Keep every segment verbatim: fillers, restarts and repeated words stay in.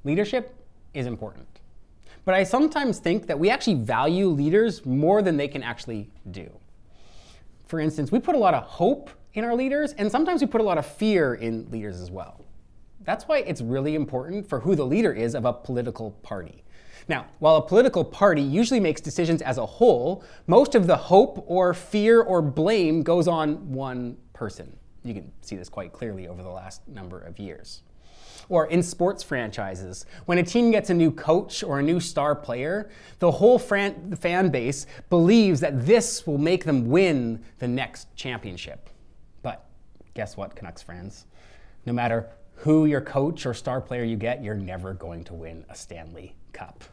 Leadership is important. But I sometimes think that we actually value leaders more than they can actually do. For instance, we put a lot of hope in our leaders, and sometimes we put a lot of fear in leaders as well. That's why it's really important for who the leader is of a political party. Now, while a political party usually makes decisions as a whole, most of the hope or fear or blame goes on one person. You can see this quite clearly over the last number of years. Or in sports franchises, when a team gets a new coach or a new star player, the whole fran- the fan base believes that this will make them win the next championship. But guess what, Canucks fans? No matter who your coach or star player you get, you're never going to win a Stanley Cup.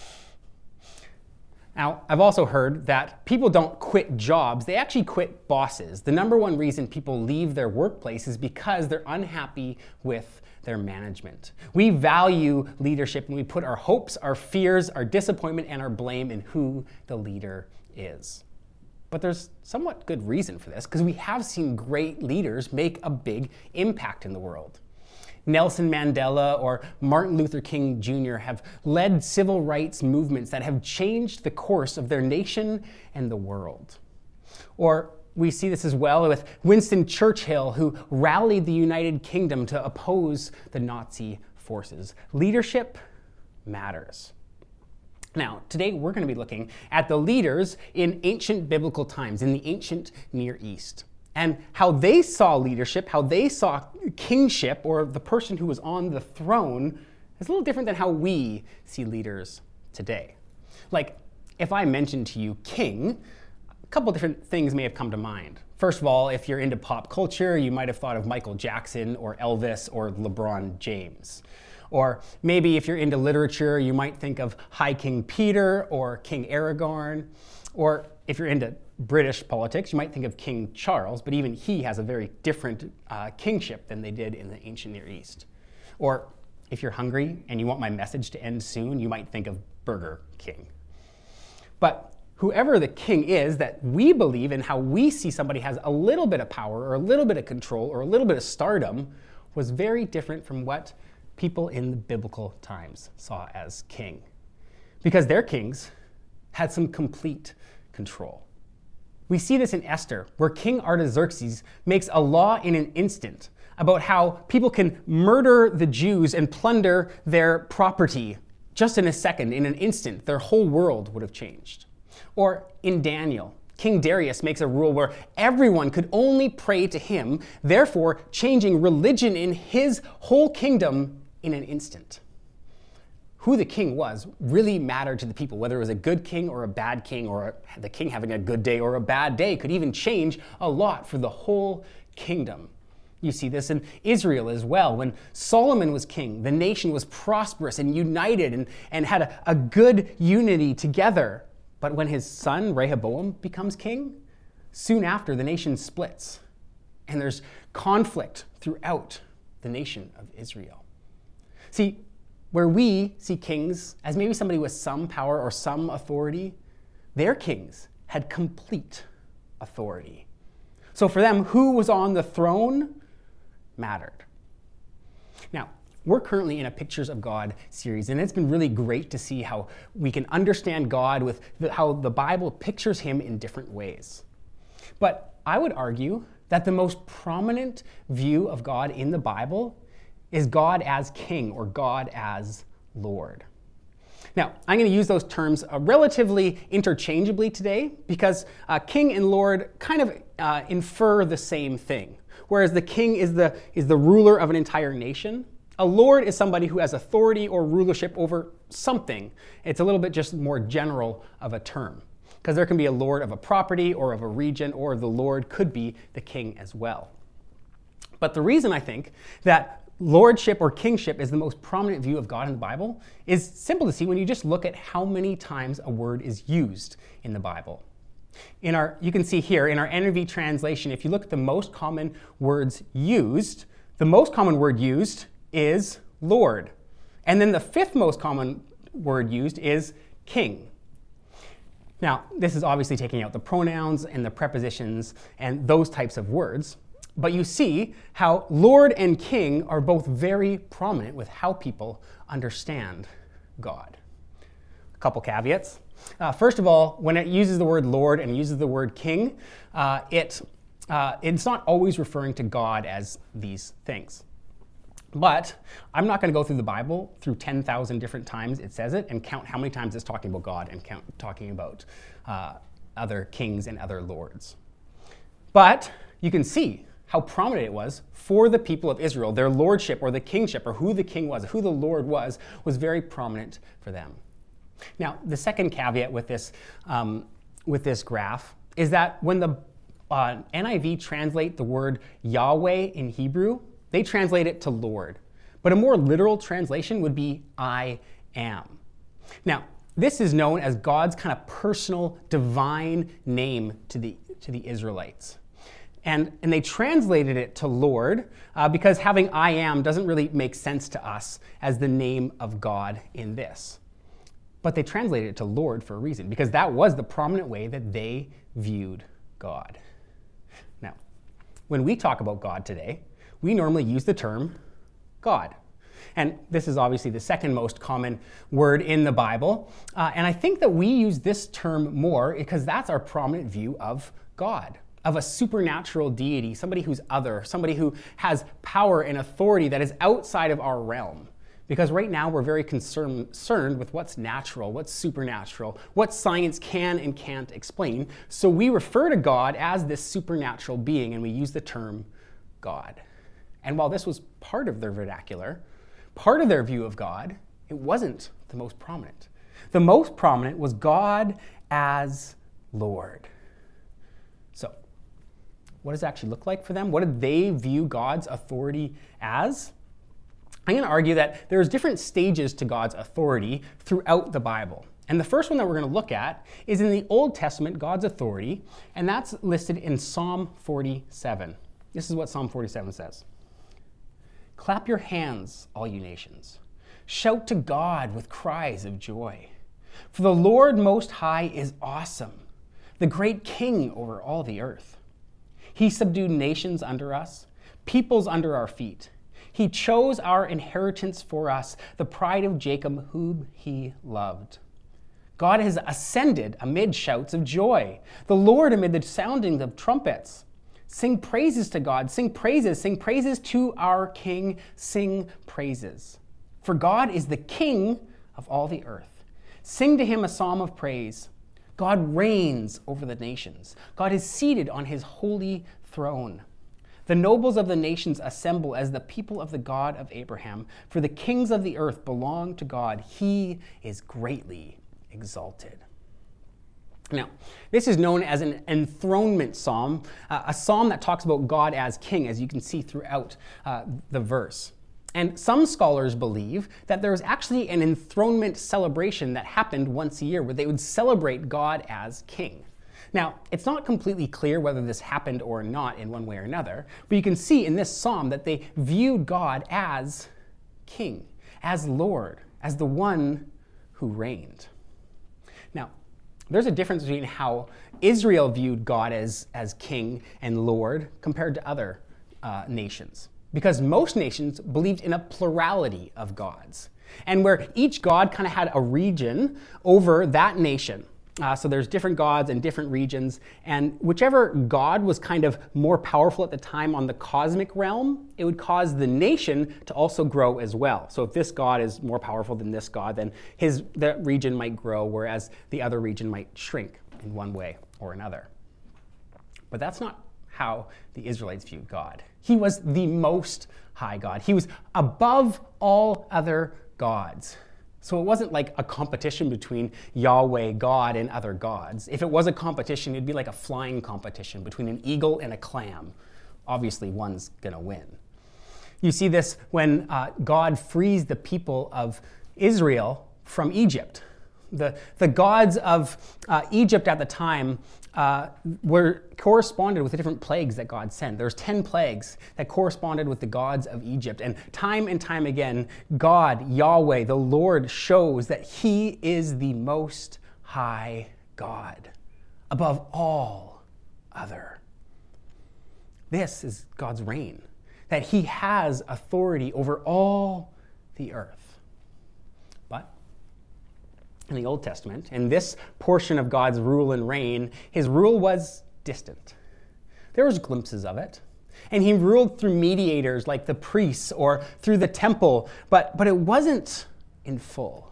Now, I've also heard that people don't quit jobs, they actually quit bosses. The number one reason people leave their workplace is because they're unhappy with their management. We value leadership and we put our hopes, our fears, our disappointment, and our blame in who the leader is. But there's somewhat good reason for this, because we have seen great leaders make a big impact in the world. Nelson Mandela or Martin Luther King Junior have led civil rights movements that have changed the course of their nation and the world. Or we see this as well with Winston Churchill, who rallied the United Kingdom to oppose the Nazi forces. Leadership matters. Now, today we're going to be looking at the leaders in ancient biblical times, in the ancient Near East, and how they saw leadership, how they saw kingship, or the person who was on the throne, is a little different than how we see leaders today. Like, if I mentioned to you king, a couple different things may have come to mind. First of all, if you're into pop culture, you might have thought of Michael Jackson or Elvis or LeBron James. Or maybe if you're into literature, you might think of High King Peter or King Aragorn. Or if you're into British politics, you might think of King Charles, but even he has a very different uh, kingship than they did in the ancient Near East. Or if you're hungry and you want my message to end soon, you might think of Burger King. But whoever the king is that we believe in, how we see somebody has a little bit of power or a little bit of control or a little bit of stardom, was very different from what people in the biblical times saw as king. Because their kings had some complete control. We see this in Esther, where King Artaxerxes makes a law in an instant about how people can murder the Jews and plunder their property just in a second, in an instant. Their whole world would have changed. Or in Daniel, King Darius makes a rule where everyone could only pray to him, therefore changing religion in his whole kingdom in an instant. Who the king was really mattered to the people. Whether it was a good king or a bad king, or the king having a good day or a bad day, could even change a lot for the whole kingdom. You see this in Israel as well. When Solomon was king, the nation was prosperous and united and, and had a, a good unity together. But when his son Rehoboam becomes king, soon after the nation splits. And there's conflict throughout the nation of Israel. See, where we see kings as maybe somebody with some power or some authority, their kings had complete authority. So for them, who was on the throne mattered. Now, we're currently in a Pictures of God series, and it's been really great to see how we can understand God with the, how the Bible pictures him in different ways. But I would argue that the most prominent view of God in the Bible is God as king or God as Lord. Now, I'm going to use those terms uh, relatively interchangeably today because uh, king and Lord kind of uh, infer the same thing. Whereas the king is the, is the ruler of an entire nation, a lord is somebody who has authority or rulership over something. It's a little bit just more general of a term, because there can be a lord of a property or of a region, or the lord could be the king as well. But the reason I think that lordship or kingship is the most prominent view of God in the Bible is simple to see when you just look at how many times a word is used in the Bible. In our, you can see here in our N I V translation, if you look at the most common words used, the most common word used is Lord. And then the fifth most common word used is king. Now, this is obviously taking out the pronouns and the prepositions and those types of words. But you see how Lord and King are both very prominent with how people understand God. A couple caveats. Uh, first of all, when it uses the word Lord and uses the word King, uh, it, uh, it's not always referring to God as these things. But I'm not going to go through the Bible through ten thousand different times it says it and count how many times it's talking about God and count talking about uh, other kings and other lords. But you can see how prominent it was for the people of Israel. Their lordship or the kingship or who the king was, who the Lord was, was very prominent for them. Now, the second caveat with this, um, with this graph is that when the uh, N I V translate the word Yahweh in Hebrew, they translate it to Lord. But a more literal translation would be I am. Now, this is known as God's kind of personal, divine name to the, to the Israelites. And, and they translated it to Lord uh, because having I am doesn't really make sense to us as the name of God in this. But they translated it to Lord for a reason, because that was the prominent way that they viewed God. Now, when we talk about God today, we normally use the term God. And this is obviously the second most common word in the Bible. Uh, and I think that we use this term more because that's our prominent view of God, of a supernatural deity, somebody who's other, somebody who has power and authority that is outside of our realm. Because right now we're very concerned with what's natural, what's supernatural, what science can and can't explain. So we refer to God as this supernatural being, and we use the term God. And while this was part of their vernacular, part of their view of God, it wasn't the most prominent. The most prominent was God as Lord. So, what does it actually look like for them? What did they view God's authority as? I'm going to argue that there's different stages to God's authority throughout the Bible. And the first one that we're going to look at is in the Old Testament, God's authority, and that's listed in Psalm forty-seven. This is what Psalm forty-seven says. Clap your hands, all you nations. Shout to God with cries of joy. For the Lord Most High is awesome, the great King over all the earth. He subdued nations under us, peoples under our feet. He chose our inheritance for us, the pride of Jacob, whom he loved. God has ascended amid shouts of joy, the Lord amid the soundings of trumpets. Sing praises to God, sing praises, sing praises to our King, sing praises. For God is the King of all the earth. Sing to him a psalm of praise. God reigns over the nations. God is seated on his holy throne. The nobles of the nations assemble as the people of the God of Abraham. For the kings of the earth belong to God. He is greatly exalted. Now, this is known as an enthronement psalm, uh, a psalm that talks about God as king, as you can see throughout uh, the verse. And some scholars believe that there was actually an enthronement celebration that happened once a year where they would celebrate God as king. Now, it's not completely clear whether this happened or not in one way or another, but you can see in this psalm that they viewed God as king, as Lord, as the one who reigned. Now, there's a difference between how Israel viewed God as, as king and Lord compared to other uh, nations. Because most nations believed in a plurality of gods. And where each god kind of had a region over that nation. Uh, so there's different gods and different regions. And whichever god was kind of more powerful at the time on the cosmic realm, it would cause the nation to also grow as well. So if this god is more powerful than this god, then his that region might grow, whereas the other region might shrink in one way or another. But that's not how the Israelites viewed God. He was the most high God. He was above all other gods. So it wasn't like a competition between Yahweh, God, and other gods. If it was a competition, it'd be like a flying competition between an eagle and a clam. Obviously, one's gonna win. You see this when uh, God frees the people of Israel from Egypt. The, the gods of uh, Egypt at the time uh, were corresponded with the different plagues that God sent. There's ten plagues that corresponded with the gods of Egypt. And time and time again, God, Yahweh, the Lord, shows that he is the most high God, above all other. This is God's reign, that he has authority over all the earth. But in the Old Testament, in this portion of God's rule and reign, his rule was distant. There was glimpses of it. And he ruled through mediators like the priests or through the temple, but, but it wasn't in full.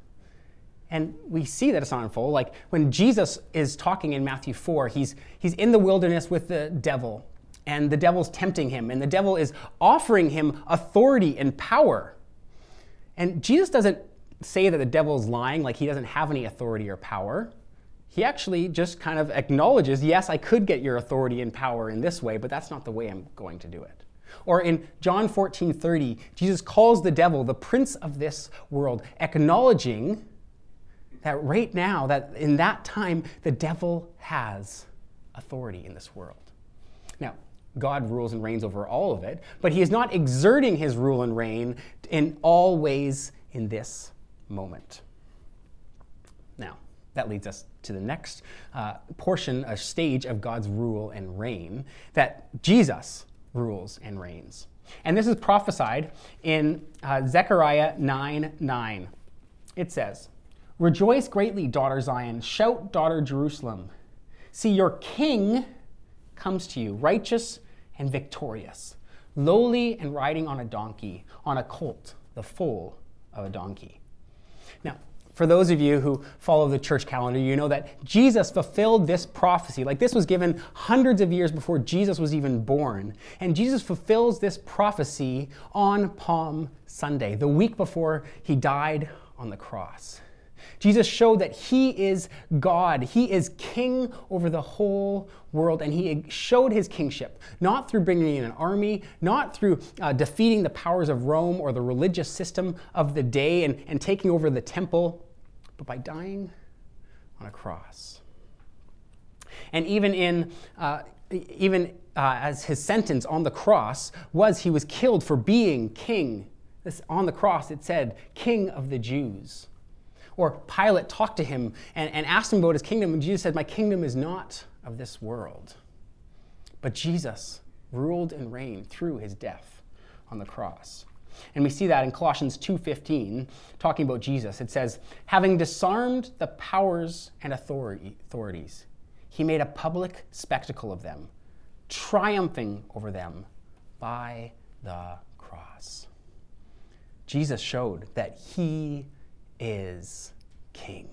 And we see that it's not in full. Like when Jesus is talking in Matthew four, he's, he's in the wilderness with the devil, and the devil's tempting him, and the devil is offering him authority and power. And Jesus doesn't say that the devil's lying, like he doesn't have any authority or power. He actually just kind of acknowledges, yes, I could get your authority and power in this way, but that's not the way I'm going to do it. Or in John fourteen thirty, Jesus calls the devil the prince of this world, acknowledging that right now, that in that time, the devil has authority in this world. Now, God rules and reigns over all of it, but he is not exerting his rule and reign in all ways in this moment. Now, that leads us to the next uh, portion, a stage of God's rule and reign, that Jesus rules and reigns. And this is prophesied in uh, Zechariah nine nine. It says, "Rejoice greatly, daughter Zion. Shout, daughter Jerusalem. See, your king comes to you, righteous and victorious, lowly and riding on a donkey, on a colt, the foal of a donkey." Now, for those of you who follow the church calendar, you know that Jesus fulfilled this prophecy. Like this was given hundreds of years before Jesus was even born. And Jesus fulfills this prophecy on Palm Sunday, the week before he died on the cross. Jesus showed that he is God. He is king over the whole world, and he showed his kingship, not through bringing in an army, not through uh, defeating the powers of Rome or the religious system of the day and, and taking over the temple, but by dying on a cross. And even in uh, even uh, as his sentence on the cross was, he was killed for being king. This, on the cross it said, "King of the Jews." Or Pilate talked to him and, and asked him about his kingdom, and Jesus said, "My kingdom is not of this world." But Jesus ruled and reigned through his death on the cross. And we see that in Colossians two fifteen, talking about Jesus. It says, "Having disarmed the powers and authority, authorities, he made a public spectacle of them, triumphing over them by the cross." Jesus showed that he is king.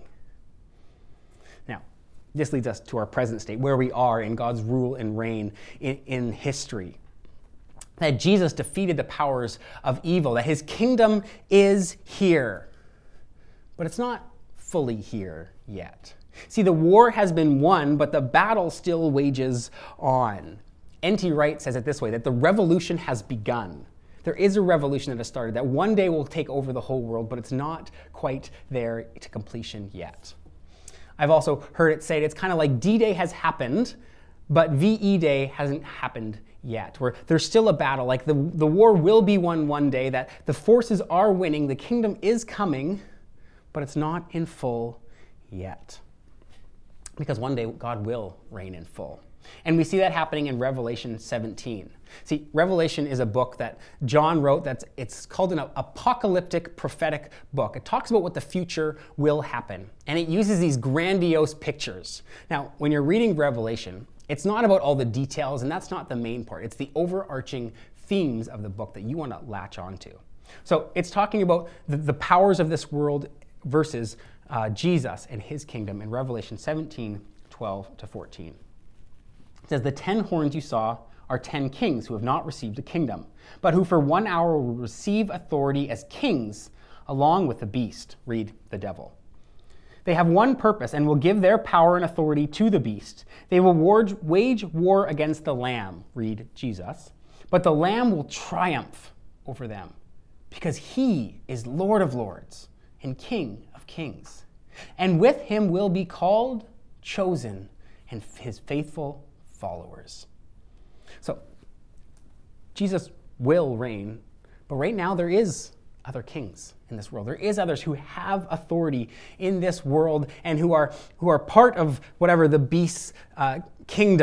Now, this leads us to our present state, where we are in God's rule and reign in, in history. That Jesus defeated the powers of evil, that his kingdom is here. But it's not fully here yet. See, the war has been won, but the battle still wages on. N T Wright says it this way, that the revolution has begun. There is a revolution that has started that one day will take over the whole world, but it's not quite there to completion yet. I've also heard it said it's kind of like D-Day has happened, but V E Day hasn't happened yet, where there's still a battle. Like the, the war will be won one day, that the forces are winning, the kingdom is coming, but it's not in full yet. Because one day God will reign in full. And we see that happening in Revelation seventeen. See, Revelation is a book that John wrote. That's it's called an apocalyptic prophetic book. It talks about what the future will happen, and it uses these grandiose pictures. Now, when you're reading Revelation, it's not about all the details, and that's not the main part. It's the overarching themes of the book that you want to latch onto. So it's talking about the, the powers of this world versus uh, Jesus and his kingdom in Revelation seventeen, twelve to fourteen. It says, "The ten horns you saw are ten kings who have not received a kingdom, but who for one hour will receive authority as kings along with the beast," read the devil. "They have one purpose and will give their power and authority to the beast. They will wage war against the Lamb," read Jesus, "but the Lamb will triumph over them, because he is Lord of lords and King of kings. And with him will be called, chosen, and his faithful followers." So, Jesus will reign, but right now there is other kings in this world. There is others who have authority in this world and who are who are part of whatever the beast's uh, kingdom.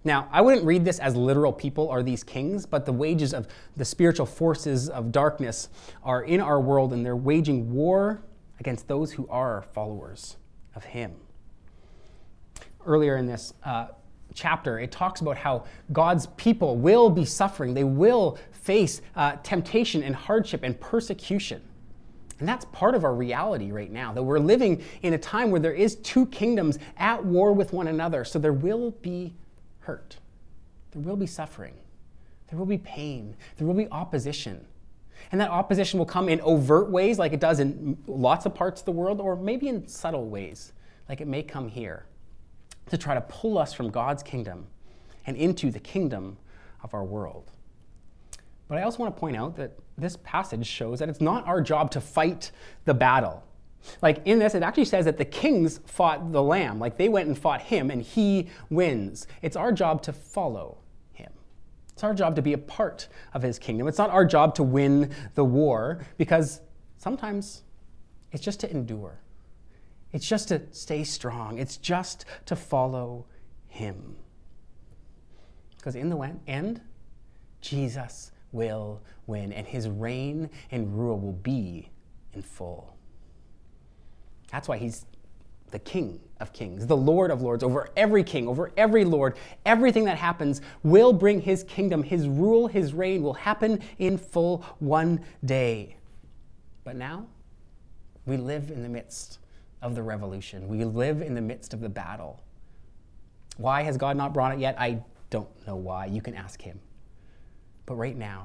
Now, I wouldn't read this as literal people are these kings, but the wages of the spiritual forces of darkness are in our world, and they're waging war against those who are followers of him. Earlier in this uh, chapter, it talks about how God's people will be suffering. They will face uh, temptation and hardship and persecution. And that's part of our reality right now, that we're living in a time where there is two kingdoms at war with one another. So there will be hurt. There will be suffering. There will be pain. There will be opposition. And that opposition will come in overt ways like it does in lots of parts of the world, or maybe in subtle ways like it may come here, to try to pull us from God's kingdom and into the kingdom of our world. But I also want to point out that this passage shows that it's not our job to fight the battle. Like in this, it actually says that the kings fought the Lamb. Like they went and fought him and he wins. It's our job to follow him. It's our job to be a part of his kingdom. It's not our job to win the war, because sometimes it's just to endure. It's just to stay strong. It's just to follow him. Because in the end, Jesus will win, and his reign and rule will be in full. That's why he's the King of Kings, the Lord of Lords, over every king, over every lord. Everything that happens will bring his kingdom, his rule, his reign will happen in full one day. But now, we live in the midst of the revolution. We live in the midst of the battle. Why has God not brought it yet? I don't know why. You can ask him. But right now,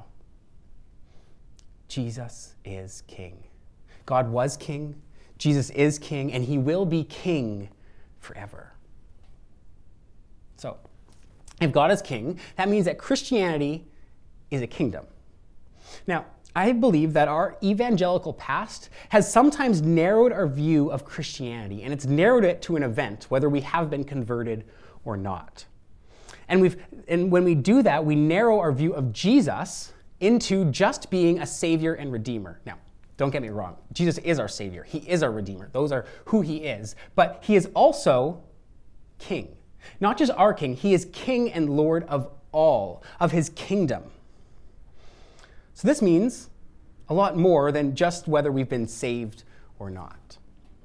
Jesus is king. God was king, Jesus is king, and he will be king forever. So, if God is king, that means that Christianity is a kingdom. Now, I believe that our evangelical past has sometimes narrowed our view of Christianity, and it's narrowed it to an event, whether we have been converted or not. And we've, and when we do that, we narrow our view of Jesus into just being a savior and redeemer. Now, don't get me wrong. Jesus is our savior. He is our redeemer. Those are who he is. But he is also king. Not just our king. He is king and Lord of all, of his kingdom. So this means a lot more than just whether we've been saved or not.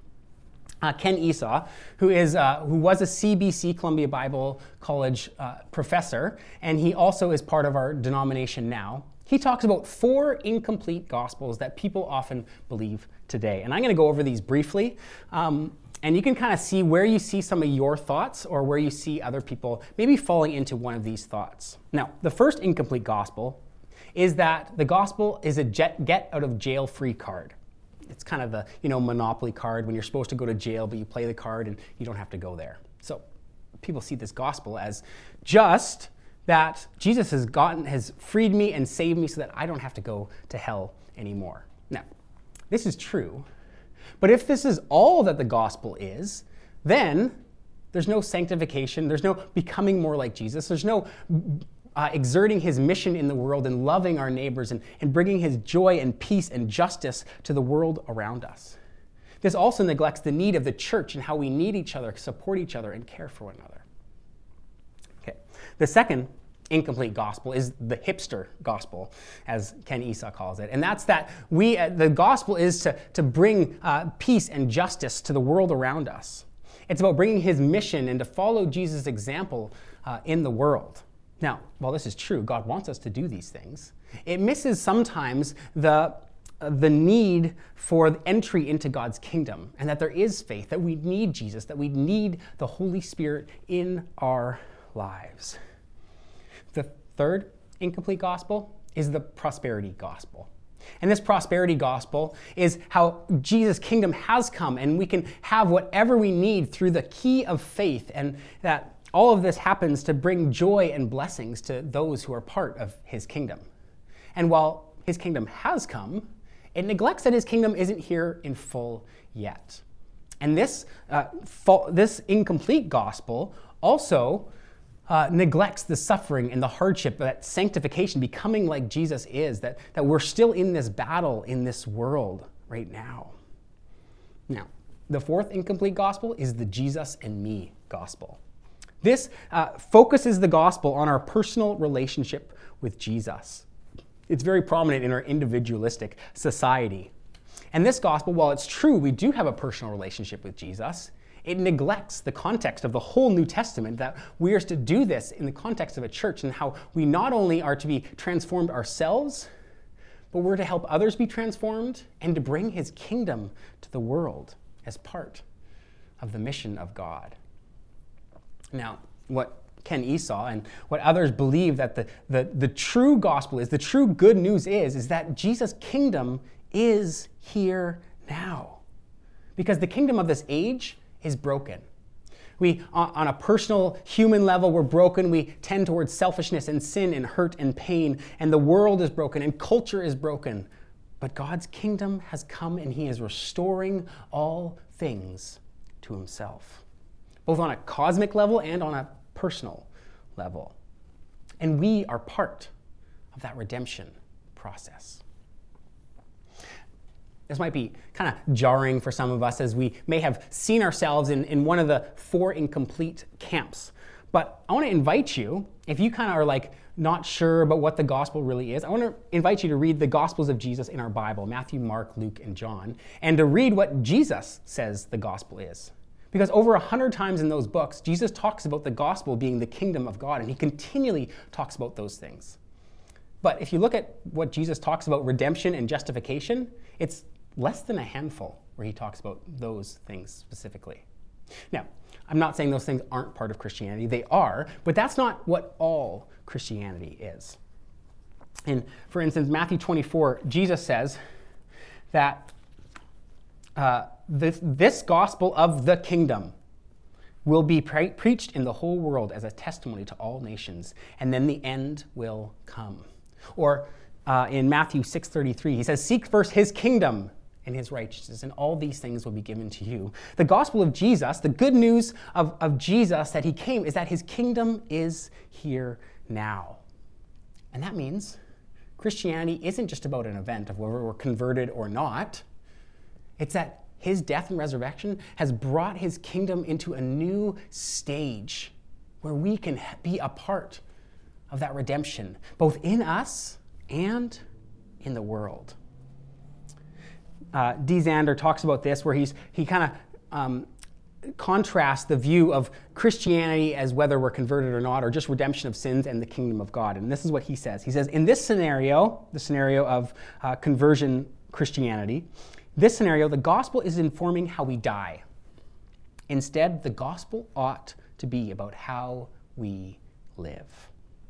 Uh, Ken Esau, who is uh, who was a C B C, Columbia Bible College uh, professor, and he also is part of our denomination now. He talks about four incomplete gospels that people often believe today. And I'm going to go over these briefly, um, and you can kind of see where you see some of your thoughts or where you see other people maybe falling into one of these thoughts. Now, the first incomplete gospel is that the gospel is a jet, get out of jail free card. It's kind of the, you know, Monopoly card when you're supposed to go to jail, but you play the card and you don't have to go there. So people see this gospel as just that Jesus has gotten, has freed me and saved me so that I don't have to go to hell anymore. Now, this is true, but if this is all that the gospel is, then there's no sanctification, there's no becoming more like Jesus, there's no Uh, exerting his mission in the world and loving our neighbors and, and bringing his joy and peace and justice to the world around us. This also neglects the need of the church and how we need each other, support each other, and care for one another. Okay. The second incomplete gospel is the hipster gospel, as Ken Esau calls it. And that's that we, uh, the gospel is to, to bring uh, peace and justice to the world around us. It's about bringing his mission and to follow Jesus' example uh, in the world. Now, while this is true, God wants us to do these things, it misses sometimes the, uh, the need for entry into God's kingdom, and that there is faith, that we need Jesus, that we need the Holy Spirit in our lives. The third incomplete gospel is the prosperity gospel. And this prosperity gospel is how Jesus' kingdom has come, and we can have whatever we need through the key of faith, and that all of this happens to bring joy and blessings to those who are part of his kingdom. And while his kingdom has come, it neglects that his kingdom isn't here in full yet. And this, uh, fa- this incomplete gospel also uh, neglects the suffering and the hardship, that sanctification, becoming like Jesus is, that, that we're still in this battle in this world right now. Now, the fourth incomplete gospel is the Jesus and me gospel. This uh, focuses the gospel on our personal relationship with Jesus. It's very prominent in our individualistic society. And this gospel, while it's true we do have a personal relationship with Jesus, it neglects the context of the whole New Testament, that we are to do this in the context of a church, and how we not only are to be transformed ourselves, but we're to help others be transformed and to bring his kingdom to the world as part of the mission of God. Now, what Ken Esau and what others believe that the, the, the true gospel is, the true good news is, is that Jesus' kingdom is here now. Because the kingdom of this age is broken. We, on a personal human level, we're broken. We tend towards selfishness and sin and hurt and pain, and the world is broken and culture is broken. But God's kingdom has come and he is restoring all things to himself, both on a cosmic level and on a personal level. And we are part of that redemption process. This might be kind of jarring for some of us, as we may have seen ourselves in, in one of the four incomplete camps. But I want to invite you, if you kind of are like not sure about what the gospel really is, I want to invite you to read the Gospels of Jesus in our Bible, Matthew, Mark, Luke, and John, and to read what Jesus says the gospel is. Because over a hundred times in those books, Jesus talks about the gospel being the kingdom of God, and he continually talks about those things. But if you look at what Jesus talks about redemption and justification, it's less than a handful where he talks about those things specifically. Now, I'm not saying those things aren't part of Christianity. They are, but that's not what all Christianity is. And for instance, Matthew twenty-four, Jesus says that uh, this, this gospel of the kingdom will be pre- preached in the whole world as a testimony to all nations, and then the end will come. Or uh, in Matthew six thirty-three, he says, "Seek first his kingdom and his righteousness, and all these things will be given to you." The gospel of Jesus, the good news of, of Jesus that he came, is that his kingdom is here now. And that means Christianity isn't just about an event of whether we're converted or not. It's that his death and resurrection has brought his kingdom into a new stage where we can be a part of that redemption, both in us and in the world. Uh, D. Zander talks about this, where he's he kind of um, contrasts the view of Christianity as whether we're converted or not, or just redemption of sins and the kingdom of God. And this is what he says. He says, in this scenario, the scenario of uh, conversion Christianity, this scenario, the gospel is informing how we die. Instead, the gospel ought to be about how we live.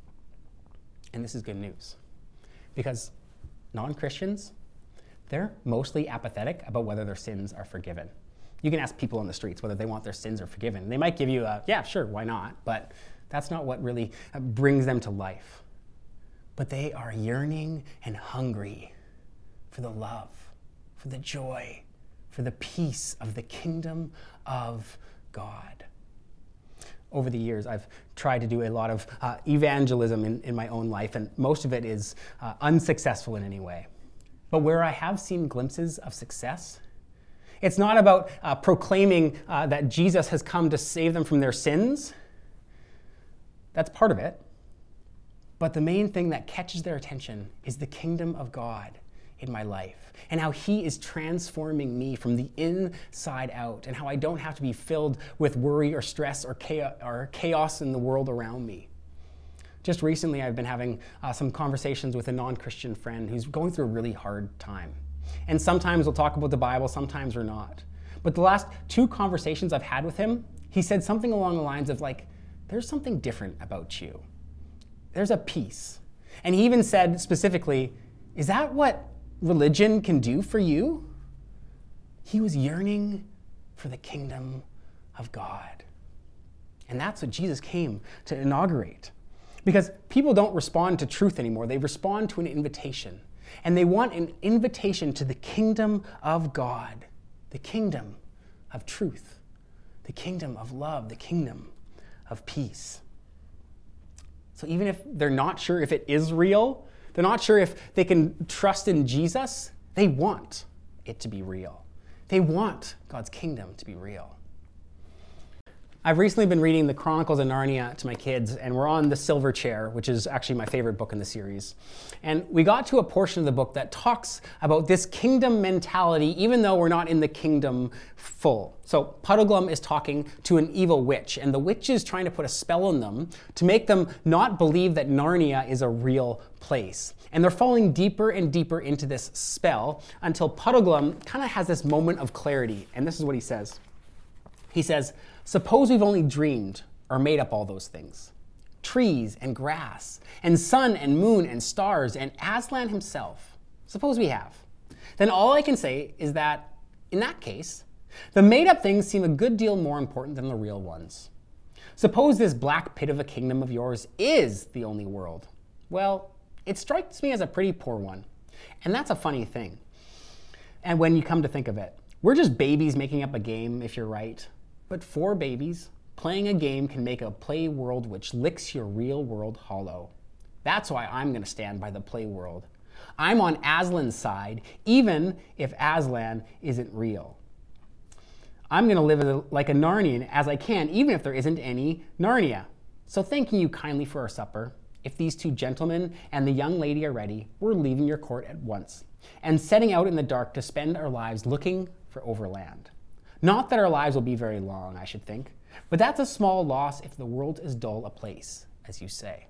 And this is good news, because non-Christians, they're mostly apathetic about whether their sins are forgiven. You can ask people on the streets whether they want their sins are forgiven. They might give you a, yeah, sure, why not? But that's not what really brings them to life. But they are yearning and hungry for the love, for the joy, for the peace of the kingdom of God. Over the years, I've tried to do a lot of uh, evangelism in, in my own life, and most of it is uh, unsuccessful in any way. But where I have seen glimpses of success, it's not about uh, proclaiming uh, that Jesus has come to save them from their sins. That's part of it. But the main thing that catches their attention is the kingdom of God in my life, and how he is transforming me from the inside out, and how I don't have to be filled with worry or stress or chaos, or chaos in the world around me. Just recently, I've been having uh, some conversations with a non-Christian friend who's going through a really hard time. And sometimes we'll talk about the Bible, sometimes we're not. But the last two conversations I've had with him, he said something along the lines of like, there's something different about you. There's a peace. And he even said specifically, is that what religion can do for you? He was yearning for the kingdom of God. And that's what Jesus came to inaugurate. Because people don't respond to truth anymore. They respond to an invitation. And they want an invitation to the kingdom of God, the kingdom of truth, the kingdom of love, the kingdom of peace. So even if they're not sure if it is real, they're not sure if they can trust in Jesus, they want it to be real. They want God's kingdom to be real. I've recently been reading the Chronicles of Narnia to my kids, and we're on The Silver Chair, which is actually my favorite book in the series. And we got to a portion of the book that talks about this kingdom mentality, even though we're not in the kingdom full. So Puddleglum is talking to an evil witch, and the witch is trying to put a spell on them to make them not believe that Narnia is a real place. And they're falling deeper and deeper into this spell until Puddleglum kind of has this moment of clarity. And this is what he says. He says, "Suppose we've only dreamed or made up all those things. Trees and grass and sun and moon and stars and Aslan himself. Suppose we have. Then all I can say is that, in that case, the made-up things seem a good deal more important than the real ones. Suppose this black pit of a kingdom of yours is the only world. Well, it strikes me as a pretty poor one. And that's a funny thing. And when you come to think of it, we're just babies making up a game, if you're right. But four babies playing a game can make a play world which licks your real world hollow. That's why I'm going to stand by the play world. I'm on Aslan's side, even if Aslan isn't real. I'm going to live like a Narnian as I can, even if there isn't any Narnia. So thanking you kindly for our supper, if these two gentlemen and the young lady are ready, we're leaving your court at once and setting out in the dark to spend our lives looking for overland. Not that our lives will be very long, I should think, but that's a small loss if the world is dull a place, as you say."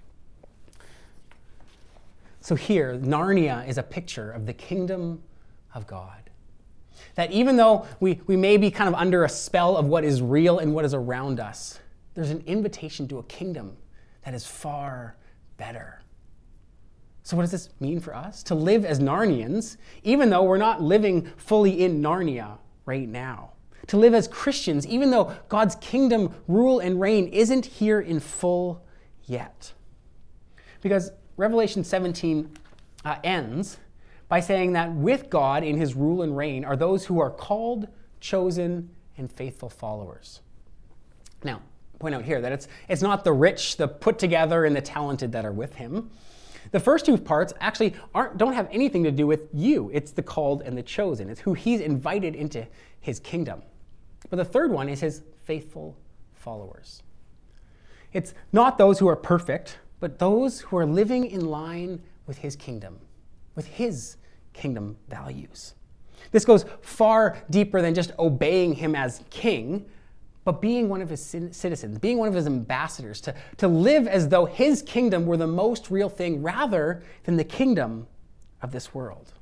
So here, Narnia is a picture of the kingdom of God. That even though we, we may be kind of under a spell of what is real and what is around us, there's an invitation to a kingdom that is far better. So what does this mean for us? To live as Narnians, even though we're not living fully in Narnia right now. To live as Christians, even though God's kingdom rule and reign isn't here in full yet. Because Revelation seventeen uh, ends by saying that with God in his rule and reign are those who are called, chosen, and faithful followers. Now, point out here that it's, it's not the rich, the put together, and the talented that are with him. The first two parts actually aren't, don't have anything to do with you. It's the called and the chosen. It's who he's invited into his kingdom. But the third one is his faithful followers. It's not those who are perfect, but those who are living in line with his kingdom, with his kingdom values. This goes far deeper than just obeying him as king, but being one of his citizens, being one of his ambassadors, to, to live as though his kingdom were the most real thing rather than the kingdom of this world.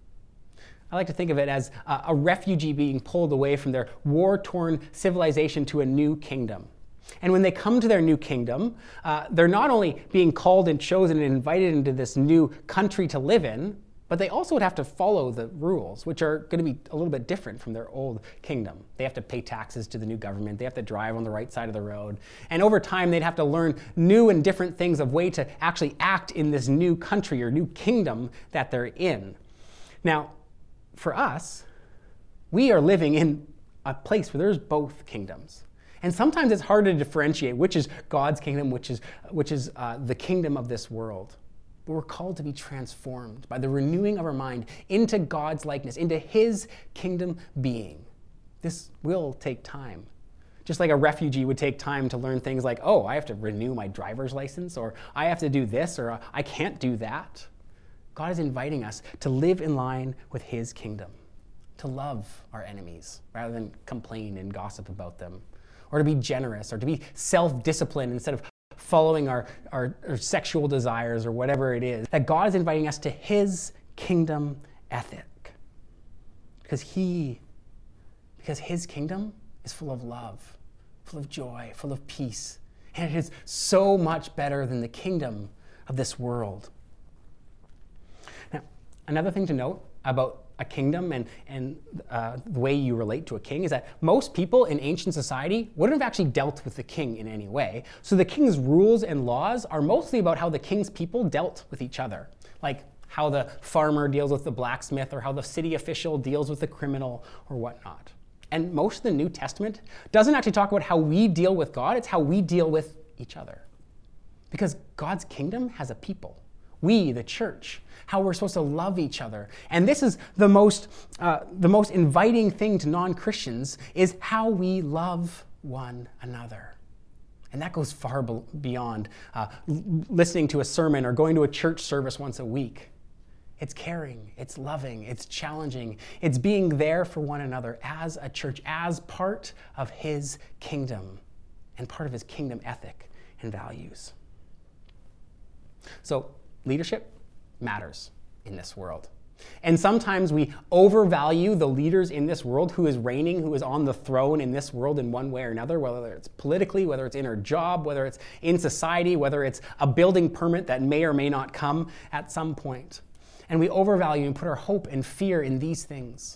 I like to think of it as a, a refugee being pulled away from their war-torn civilization to a new kingdom. And when they come to their new kingdom, uh, they're not only being called and chosen and invited into this new country to live in, but they also would have to follow the rules, which are going to be a little bit different from their old kingdom. They have to pay taxes to the new government. They have to drive on the right side of the road. And over time, they'd have to learn new and different things of way to actually act in this new country or new kingdom that they're in. Now, for us, we are living in a place where there's both kingdoms. And sometimes it's hard to differentiate which is God's kingdom, which is, which is uh, the kingdom of this world. But we're called to be transformed by the renewing of our mind into God's likeness, into his kingdom being. This will take time. Just like a refugee would take time to learn things like, oh, I have to renew my driver's license, or I have to do this, or I can't do that. God is inviting us to live in line with his kingdom, to love our enemies rather than complain and gossip about them, or to be generous, or to be self-disciplined instead of following our, our, our sexual desires or whatever it is. That God is inviting us to his kingdom ethic. Because he, because his kingdom is full of love, full of joy, full of peace. And it is so much better than the kingdom of this world. Now, another thing to note about a kingdom and, and uh, the way you relate to a king is that most people in ancient society wouldn't have actually dealt with the king in any way. So the king's rules and laws are mostly about how the king's people dealt with each other. Like how the farmer deals with the blacksmith, or how the city official deals with the criminal, or whatnot. And most of the New Testament doesn't actually talk about how we deal with God, it's how we deal with each other. Because God's kingdom has a people. We, the church, how we're supposed to love each other. And this is the most, uh, the most inviting thing to non-Christians, is how we love one another. And that goes far beyond uh, listening to a sermon or going to a church service once a week. It's caring, it's loving, it's challenging, it's being there for one another as a church, as part of his kingdom and part of his kingdom ethic and values. So leadership matters in this world. And sometimes we overvalue the leaders in this world who is reigning, who is on the throne in this world in one way or another, whether it's politically, whether it's in our job, whether it's in society, whether it's a building permit that may or may not come at some point. And we overvalue and put our hope and fear in these things.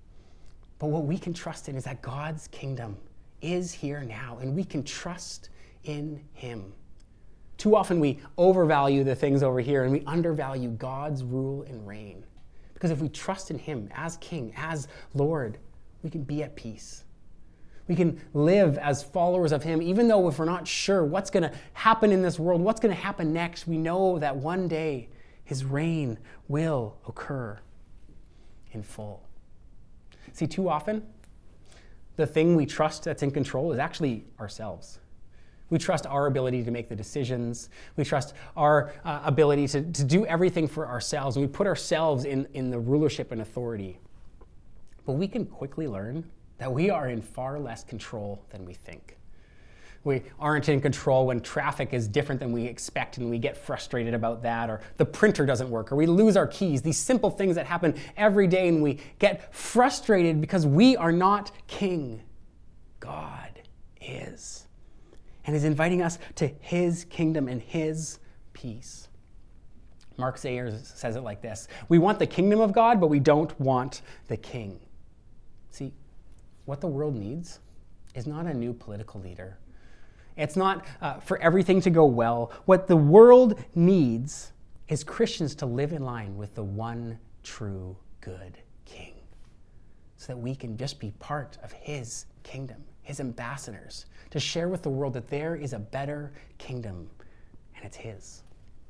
But what we can trust in is that God's kingdom is here now, and we can trust in him. Too often we overvalue the things over here and we undervalue God's rule and reign. Because if we trust in him as King, as Lord, we can be at peace. We can live as followers of him, even though if we're not sure what's going to happen in this world, what's going to happen next, we know that one day his reign will occur in full. See, too often, the thing we trust that's in control is actually ourselves. We trust our ability to make the decisions. We trust our uh, ability to, to do everything for ourselves. And we put ourselves in, in the rulership and authority. But we can quickly learn that we are in far less control than we think. We aren't in control when traffic is different than we expect and we get frustrated about that, or the printer doesn't work, or we lose our keys. These simple things that happen every day and we get frustrated because we are not king. God is. And is inviting us to his kingdom and his peace. Mark Sayers says it like this: we want the kingdom of God, but we don't want the king. See, what the world needs is not a new political leader. It's not uh, for everything to go well. What the world needs is Christians to live in line with the one true good king, so that we can just be part of his kingdom, his ambassadors, to share with the world that there is a better kingdom, and it's his.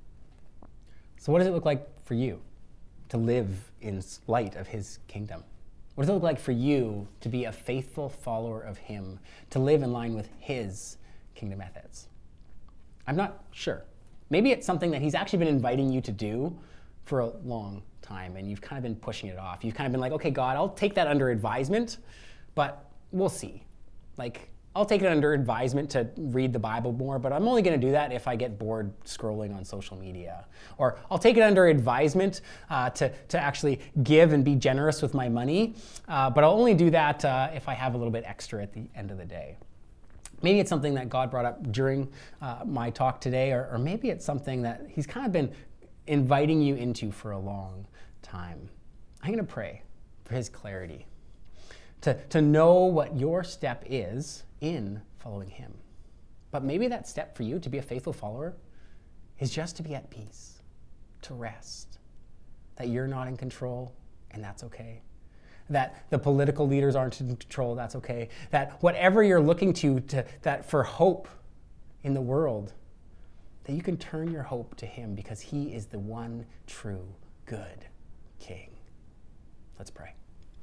So what does it look like for you to live in light of his kingdom? What does it look like for you to be a faithful follower of him, to live in line with his kingdom ethics? I'm not sure. Maybe it's something that he's actually been inviting you to do for a long time, and you've kind of been pushing it off. You've kind of been like, okay, God, I'll take that under advisement, but we'll see. Like, I'll take it under advisement to read the Bible more, but I'm only going to do that if I get bored scrolling on social media. Or I'll take it under advisement uh, to, to actually give and be generous with my money, uh, but I'll only do that uh, if I have a little bit extra at the end of the day. Maybe it's something that God brought up during uh, my talk today, or, or maybe it's something that he's kind of been inviting you into for a long time. I'm going to pray for his clarity, to, to know what your step is in following him. But maybe that step for you to be a faithful follower is just to be at peace, to rest, that you're not in control, and that's okay. That the political leaders aren't in control, that's okay. That whatever you're looking to, to that for hope in the world, that you can turn your hope to him because he is the one true good king. Let's pray.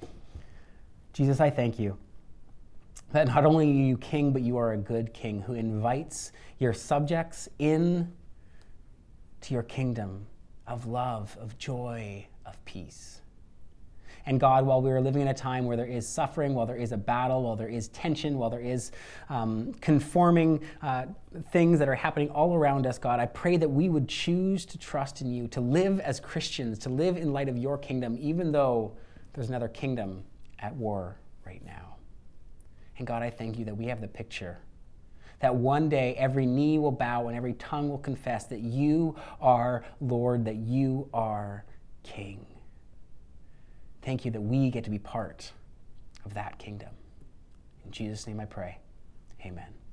Jesus, I thank you that not only are you king, but you are a good king who invites your subjects in to your kingdom of love, of joy, of peace. And God, while we are living in a time where there is suffering, while there is a battle, while there is tension, while there is um, conforming uh, things that are happening all around us, God, I pray that we would choose to trust in you, to live as Christians, to live in light of your kingdom, even though there's another kingdom at war right now. And God, I thank you that we have the picture that one day every knee will bow and every tongue will confess that you are Lord, that you are King. Thank you that we get to be part of that kingdom. In Jesus' name I pray. Amen.